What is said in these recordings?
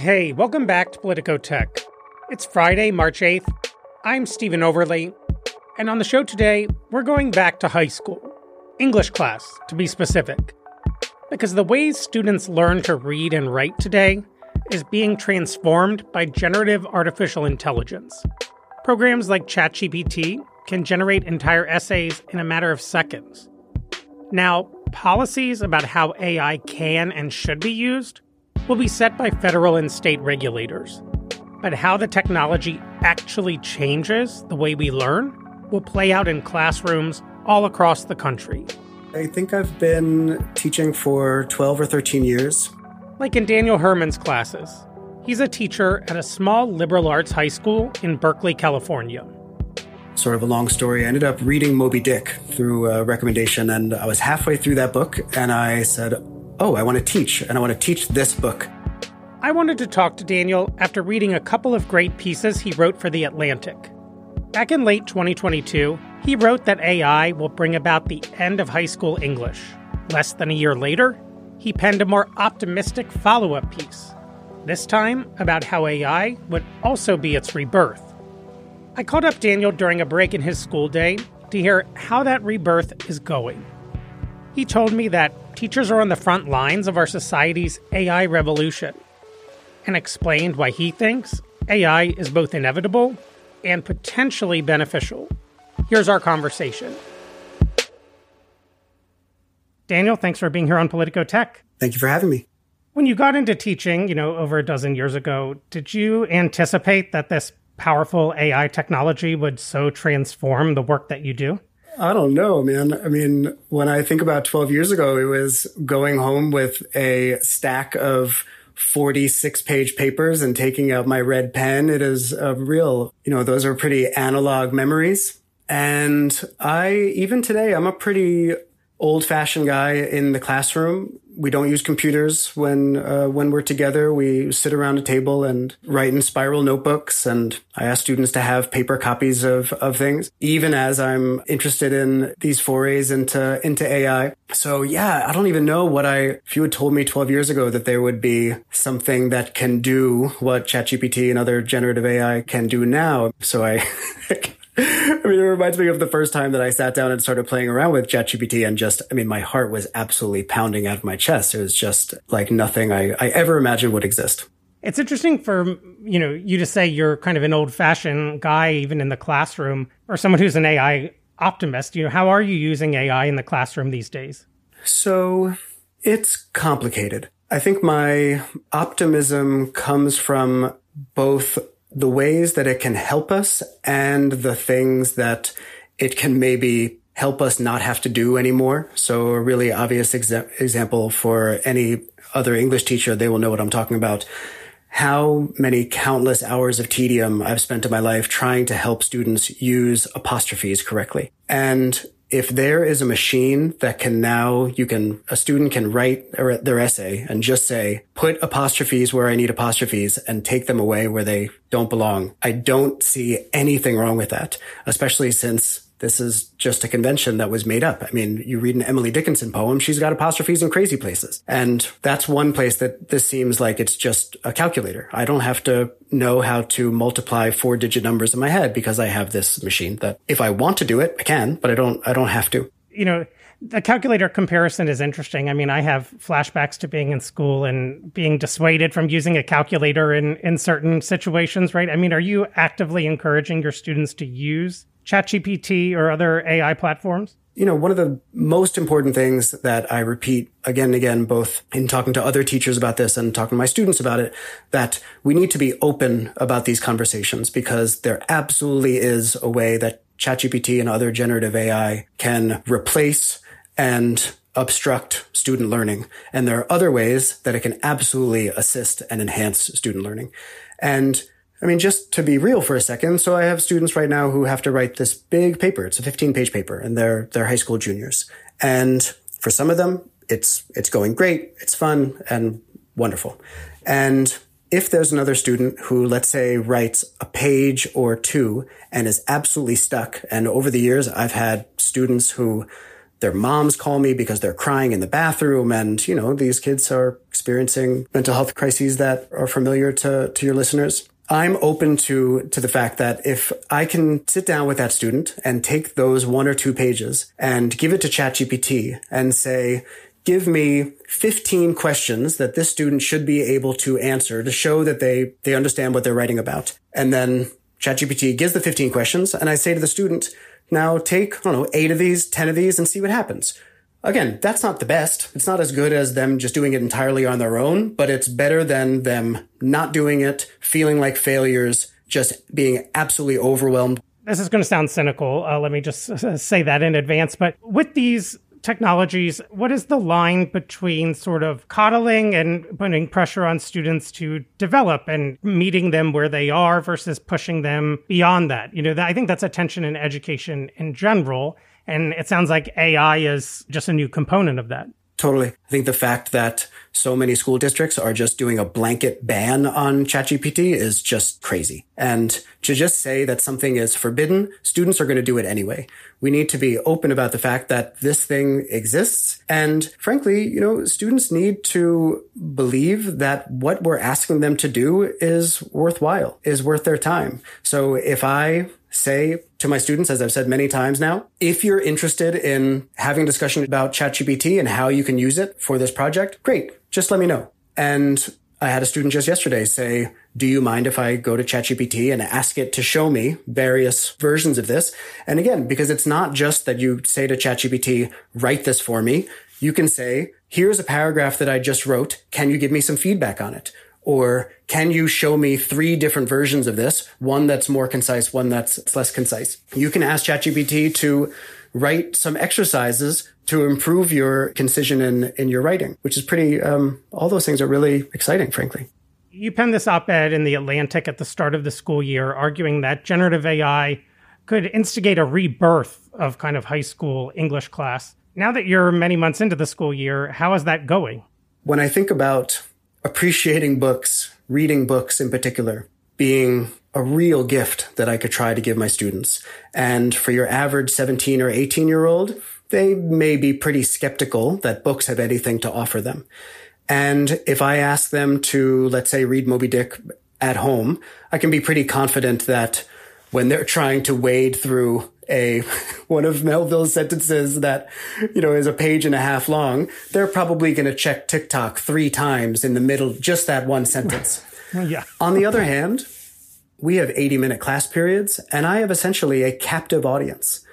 Hey, welcome back to Politico Tech. It's Friday, March 8th. I'm Stephen Overley, and on the show today, we're going back to high school. English class, to be specific. Because the ways students learn to read and write today is being transformed by generative artificial intelligence. Programs like ChatGPT can generate entire essays in a matter of seconds. Now, policies about how AI can and should be used will be set by federal and state regulators. But how the technology actually changes the way we learn will play out in classrooms all across the country. I think I've been teaching for 12 or 13 years. Like in Daniel Herman's classes. He's a teacher at a small liberal arts high school in Berkeley, California. Sort of a long story. I ended up reading Moby Dick through a recommendation, and I was halfway through that book, and I said, oh, I want to teach, and I want to teach this book. I wanted to talk to Daniel after reading a couple of great pieces he wrote for The Atlantic. Back in late 2022, he wrote that AI will bring about the end of high school English. Less than a year later, he penned a more optimistic follow-up piece, this time about how AI would also be its rebirth. I called up Daniel during a break in his school day to hear how that rebirth is going. He told me that teachers are on the front lines of our society's AI revolution, and explained why he thinks AI is both inevitable and potentially beneficial. Here's our conversation. Daniel, thanks for being here on Politico Tech. Thank you for having me. When you got into teaching, over a dozen years ago, did you anticipate that this powerful AI technology would so transform the work that you do? I don't know, man. I mean, when I think about 12 years ago, it was going home with a stack of 46-page papers and taking out my red pen. It is a real, those are pretty analog memories. And even today, I'm a pretty old-fashioned guy in the classroom. We don't use computers when we're together. We sit around a table and write in spiral notebooks. And I ask students to have paper copies of things, even as I'm interested in these forays into AI. So yeah, I don't even know if you had told me 12 years ago that there would be something that can do what ChatGPT and other generative AI can do now. So it reminds me of the first time that I sat down and started playing around with ChatGPT and my heart was absolutely pounding out of my chest. It was just like nothing I ever imagined would exist. It's interesting for, you to say you're kind of an old-fashioned guy, even in the classroom, or someone who's an AI optimist. How are you using AI in the classroom these days? So it's complicated. I think my optimism comes from both the ways that it can help us and the things that it can maybe help us not have to do anymore. So a really obvious example for any other English teacher, they will know what I'm talking about. How many countless hours of tedium I've spent in my life trying to help students use apostrophes correctly. And if there is a machine that a student can write their essay and just say, put apostrophes where I need apostrophes and take them away where they don't belong. I don't see anything wrong with that, especially since this is just a convention that was made up. I mean, you read an Emily Dickinson poem, she's got apostrophes in crazy places. And that's one place that this seems like it's just a calculator. I don't have to know how to multiply 4-digit numbers in my head because I have this machine that if I want to do it, I can, but I don't have to. The calculator comparison is interesting. I have flashbacks to being in school and being dissuaded from using a calculator in certain situations, right? Are you actively encouraging your students to use ChatGPT or other AI platforms? One of the most important things that I repeat again and again, both in talking to other teachers about this and talking to my students about it, that we need to be open about these conversations because there absolutely is a way that ChatGPT and other generative AI can replace and obstruct student learning. And there are other ways that it can absolutely assist and enhance student learning. And just to be real for a second, so I have students right now who have to write this big paper. It's a 15-page paper, and they're high school juniors. And for some of them, it's going great, it's fun, and wonderful. And if there's another student who, let's say, writes a page or two and is absolutely stuck, and over the years, I've had students who their moms call me because they're crying in the bathroom. And, these kids are experiencing mental health crises that are familiar to your listeners. I'm open to the fact that if I can sit down with that student and take those 1 or 2 pages and give it to ChatGPT and say, give me 15 questions that this student should be able to answer to show that they understand what they're writing about. And then ChatGPT gives the 15 questions, and I say to the student, now take, 8 of these, 10 of these, and see what happens. Again, that's not the best. It's not as good as them just doing it entirely on their own, but it's better than them not doing it, feeling like failures, just being absolutely overwhelmed. This is going to sound cynical. Let me just say that in advance. But with these technologies, what is the line between sort of coddling and putting pressure on students to develop and meeting them where they are versus pushing them beyond that? I think that's a tension in education in general. And it sounds like AI is just a new component of that. Totally. I think the fact that so many school districts are just doing a blanket ban on ChatGPT is just crazy. And to just say that something is forbidden, students are going to do it anyway. We need to be open about the fact that this thing exists. And frankly, students need to believe that what we're asking them to do is worthwhile, is worth their time. So if I say to my students, as I've said many times now, if you're interested in having a discussion about ChatGPT and how you can use it for this project, great, just let me know. And I had a student just yesterday say, do you mind if I go to ChatGPT and ask it to show me various versions of this? And again, because it's not just that you say to ChatGPT, write this for me. You can say, here's a paragraph that I just wrote. Can you give me some feedback on it? Or can you show me 3 different versions of this? One that's more concise, one that's less concise. You can ask ChatGPT to write some exercises to improve your concision in your writing, which is pretty, all those things are really exciting, frankly. You penned this op-ed in The Atlantic at the start of the school year, arguing that generative AI could instigate a rebirth of kind of high school English class. Now that you're many months into the school year, how is that going? When I think about appreciating books, reading books in particular, being a real gift that I could try to give my students. And for your average 17 or 18-year-old, they may be pretty skeptical that books have anything to offer them. And if I ask them to, let's say, read Moby Dick at home, I can be pretty confident that when they're trying to wade through one of Melville's sentences that, is a page and a half long, they're probably going to check TikTok 3 times in the middle, just that one sentence. Yeah. On the other hand, we have 80-minute class periods, and I have essentially a captive audience.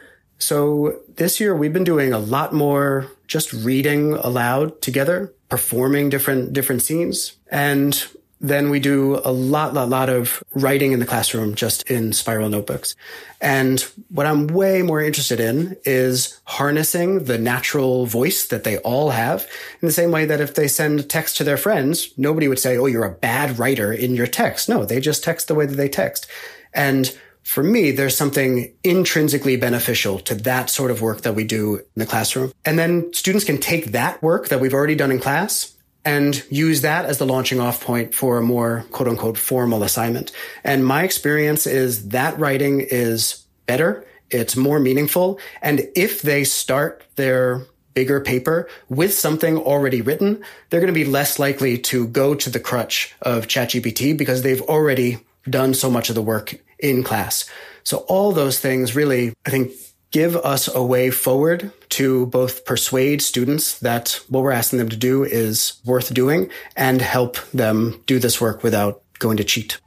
So this year we've been doing a lot more just reading aloud together, performing different scenes. And then we do a lot of writing in the classroom, just in spiral notebooks. And what I'm way more interested in is harnessing the natural voice that they all have, in the same way that if they send text to their friends, nobody would say, oh, you're a bad writer in your text. No, they just text the way that they text. And for me, there's something intrinsically beneficial to that sort of work that we do in the classroom. And then students can take that work that we've already done in class and use that as the launching off point for a more quote unquote formal assignment. And my experience is that writing is better. It's more meaningful. And if they start their bigger paper with something already written, they're going to be less likely to go to the crutch of ChatGPT because they've already done so much of the work in class. So all those things really, I think, give us a way forward to both persuade students that what we're asking them to do is worth doing and help them do this work without going to cheat.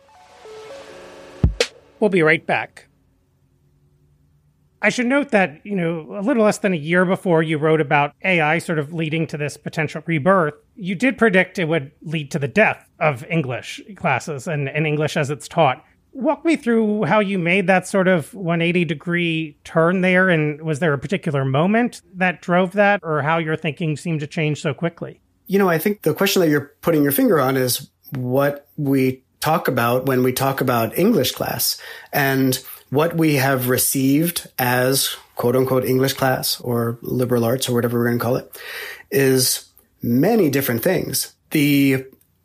We'll be right back. I should note that, a little less than a year before you wrote about AI sort of leading to this potential rebirth, you did predict it would lead to the death of English classes and English as it's taught. Walk me through how you made that sort of 180-degree turn there, and was there a particular moment that drove that, or how your thinking seemed to change so quickly? I think the question that you're putting your finger on is what we talk about when we talk about English class, and what we have received as quote-unquote English class or liberal arts or whatever we're going to call it is many different things. The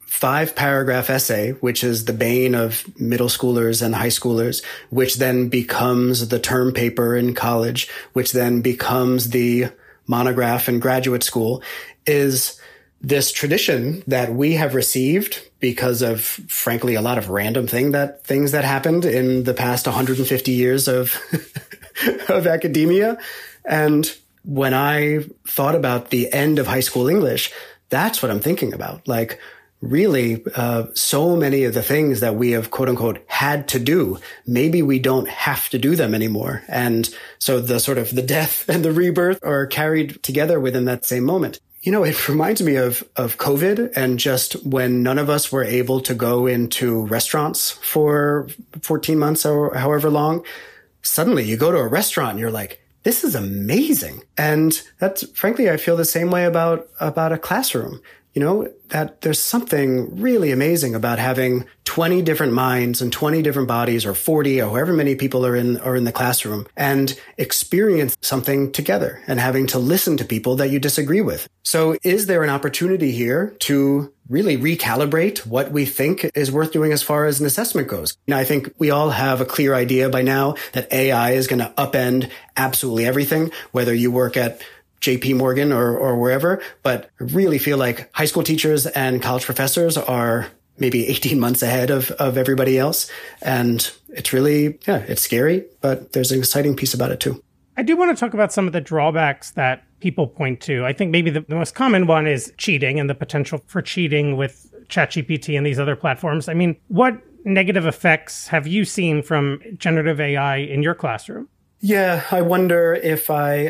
5-paragraph essay, which is the bane of middle schoolers and high schoolers, which then becomes the term paper in college, which then becomes the monograph in graduate school, is this tradition that we have received because of, frankly, a lot of random things that happened in the past 150 years of of academia. And when I thought about the end of high school English, that's what I'm thinking about. Like, really, so many of the things that we have, quote unquote, had to do, maybe we don't have to do them anymore. And so the sort of the death and the rebirth are carried together within that same moment. You know, it reminds me of COVID and just when none of us were able to go into restaurants for 14 months or however long. Suddenly you go to a restaurant and you're like, this is amazing. And that's, frankly, I feel the same way about a classroom. You know, that there's something really amazing about having 20 different minds and 20 different bodies, or 40 or however many people are in the classroom, and experience something together and having to listen to people that you disagree with. So is there an opportunity here to really recalibrate what we think is worth doing as far as an assessment goes? Now, I think we all have a clear idea by now that AI is going to upend absolutely everything, whether you work at JP Morgan or wherever, but I really feel like high school teachers and college professors are maybe 18 months ahead of everybody else. And it's really, it's scary, but there's an exciting piece about it too. I do want to talk about some of the drawbacks that people point to. I think maybe the most common one is cheating and the potential for cheating with ChatGPT and these other platforms. I mean, what negative effects have you seen from generative AI in your classroom? Yeah, I wonder if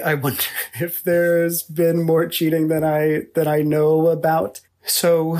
there's been more cheating than I know about. So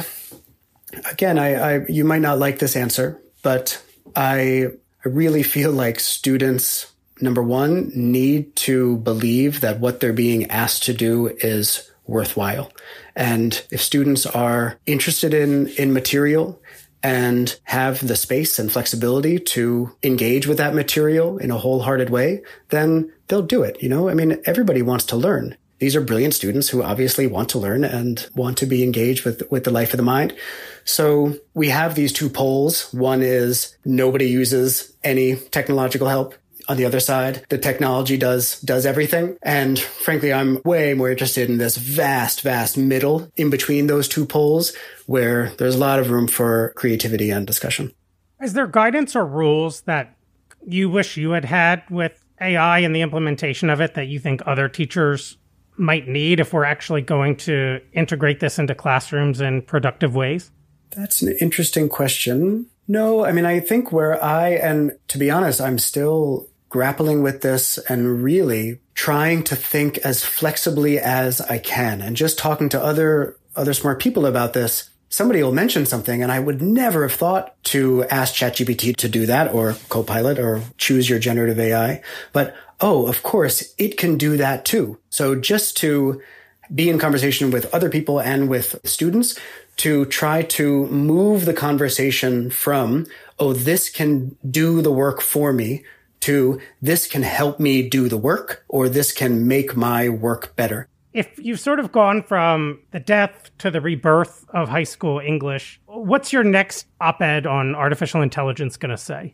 again, you might not like this answer, but I really feel like students, number one, need to believe that what they're being asked to do is worthwhile. And if students are interested in material and have the space and flexibility to engage with that material in a wholehearted way, then they'll do it. You know, I mean, everybody wants to learn. These are brilliant students who obviously want to learn and want to be engaged with the life of the mind. So we have these two poles. One is nobody uses any technological help. On the other side, the technology does everything. And frankly, I'm way more interested in this vast middle in between those two poles where there's a lot of room for creativity and discussion. Is there guidance or rules that you wish you had with AI and the implementation of it that you think other teachers might need if we're actually going to integrate this into classrooms in productive ways? That's an interesting question. No, I mean, I think and to be honest, I'm still grappling with this and really trying to think as flexibly as I can. And just talking to other smart people about this, somebody will mention something and I would never have thought to ask ChatGPT to do that, or Copilot, or choose your generative AI. But, of course, it can do that too. So just to be in conversation with other people and with students to try to move the conversation from, this can do the work for me, to this can help me do the work, or this can make my work better. If you've sort of gone from the death to the rebirth of high school English, what's your next op-ed on artificial intelligence going to say?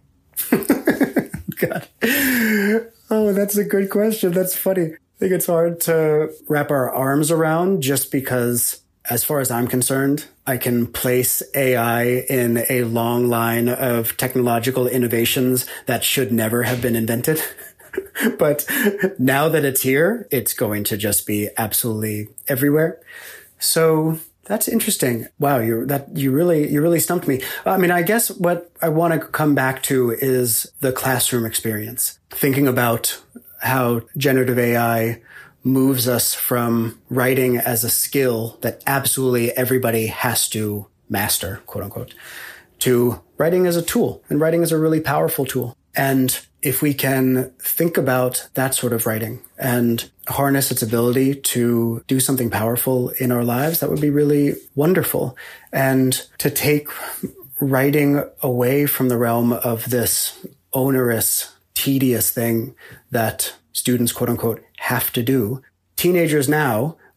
God. Oh, that's a good question. That's funny. I think it's hard to wrap our arms around just because, as far as I'm concerned, I can place AI in a long line of technological innovations that should never have been invented. But now that it's here, it's going to just be absolutely everywhere. So that's interesting. Wow, you really stumped me. I mean, I guess what I want to come back to is the classroom experience. Thinking about how generative AI moves us from writing as a skill that absolutely everybody has to master, quote unquote, to writing as a tool. And writing is a really powerful tool. And if we can think about that sort of writing and harness its ability to do something powerful in our lives, that would be really wonderful. And to take writing away from the realm of this onerous, tedious thing that students, quote unquote, have to do. Teenagers now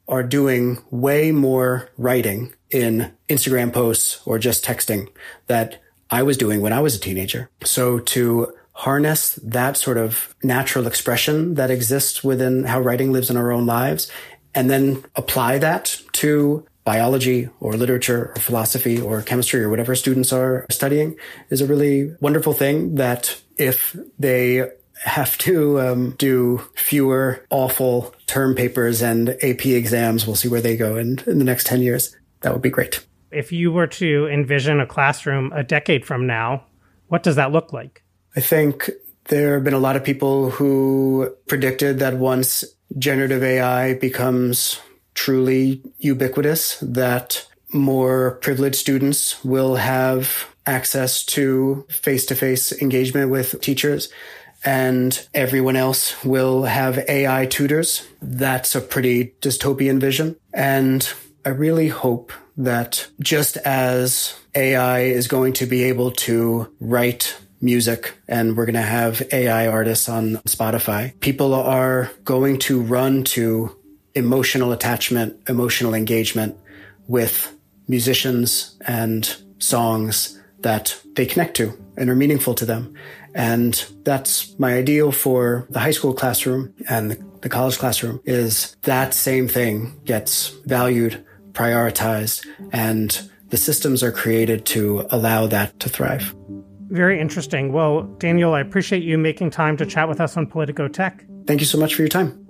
are doing way more writing in Instagram posts or just texting that I was doing when I was a teenager. So to harness that sort of natural expression that exists within how writing lives in our own lives, and then apply that to biology or literature or philosophy or chemistry or whatever students are studying is a really wonderful thing that if they have to do fewer awful term papers and AP exams, we'll see where they go in the next 10 years. That would be great. If you were to envision a classroom a decade from now, what does that look like? I think there have been a lot of people who predicted that once generative AI becomes truly ubiquitous, that more privileged students will have access to face-to-face engagement with teachers and everyone else will have AI tutors. That's a pretty dystopian vision. And I really hope that just as AI is going to be able to write music and we're going to have AI artists on Spotify, people are going to run to emotional attachment, emotional engagement with musicians and songs that they connect to and are meaningful to them. And that's my ideal for the high school classroom and the college classroom is that same thing gets valued, prioritized, and the systems are created to allow that to thrive. Very interesting. Well, Daniel, I appreciate you making time to chat with us on Politico Tech. Thank you so much for your time.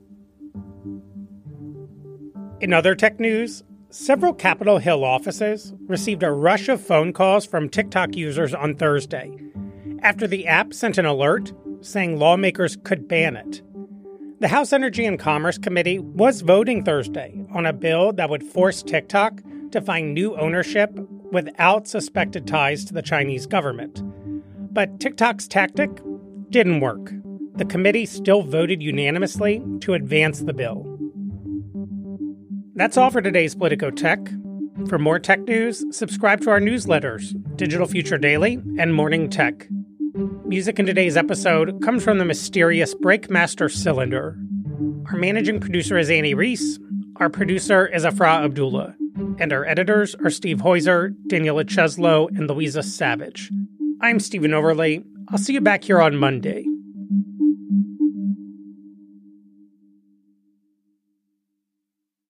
In other tech news, several Capitol Hill offices received a rush of phone calls from TikTok users on Thursday after the app sent an alert saying lawmakers could ban it. The House Energy and Commerce Committee was voting Thursday on a bill that would force TikTok to find new ownership without suspected ties to the Chinese government. But TikTok's tactic didn't work. The committee still voted unanimously to advance the bill. That's all for today's Politico Tech. For more tech news, subscribe to our newsletters, Digital Future Daily and Morning Tech. Music in today's episode comes from the mysterious Breakmaster Cylinder. Our managing producer is Annie Reese. Our producer is Afra Abdullah. And our editors are Steve Heuser, Daniela Cheslow, and Louisa Savage. I'm Stephen Overley. I'll see you back here on Monday.